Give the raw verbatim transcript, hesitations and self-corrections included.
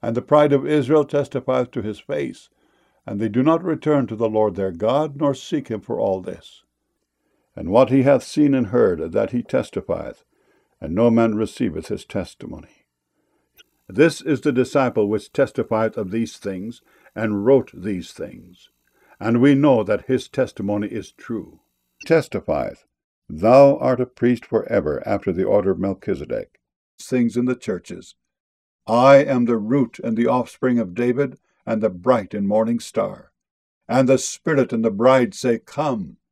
And the pride of Israel testifieth to his face, and they do not return to the Lord their God, nor seek him for all this. And what he hath seen and heard, that he testifieth, and no man receiveth his testimony. This is the disciple which testifieth of these things, and wrote these things. And we know that his testimony is true. He testifieth, Thou art a priest for ever, after the order of Melchizedek. Things in the churches. I am the root and the offspring of David, and the bright and morning star. And the Spirit and the bride say, Come.